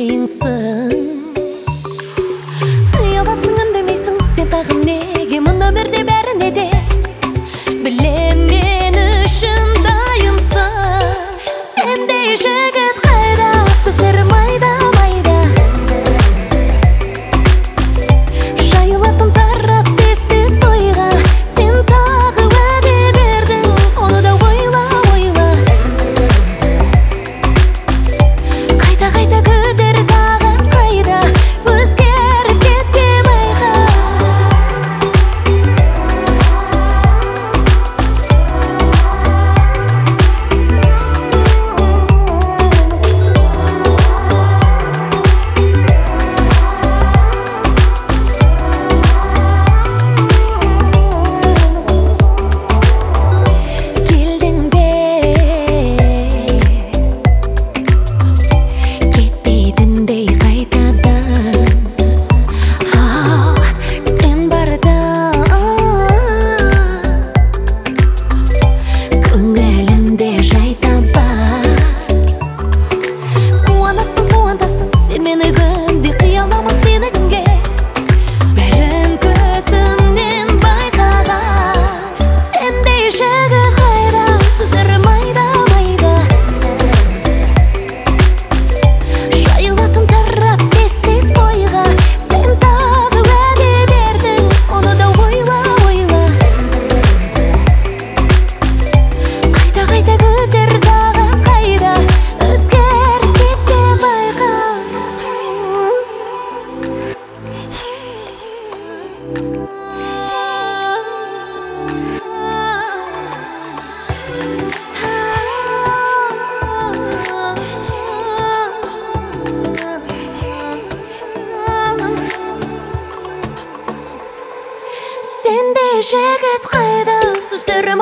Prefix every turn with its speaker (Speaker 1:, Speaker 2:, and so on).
Speaker 1: дейінсің. Ұяласың үндемейсің, сен тағы неге мұнда өмірде бәріне де білем мен үшін дайынсың. Сендей жігіт қайда, сөздері майда майда жайылатын тарап тез-тез бойға. Сен тағы уәде бердің, оны да ойла ойла. Қайта-қайта күдер тағы қайда, өзгеріп кетпе байқа. Келдің бе, кетпейтіндей қайтадан. Ау, сен барда көңілімде жай табар. Қуанасың, қуантасың, сен мені күнде қияламын сені кімге. Бәрін көзімнен байқаған. Сендей жігіт қайда, сөздері майда майда жайылатын тарап тез-тез бойға. Сен тағы уәде бердің, оны да ойла ойла. Қайта-қайта күдер тағы қайда, өзгеріп кетпе байқа. Сендей жігіт қайда, сөздері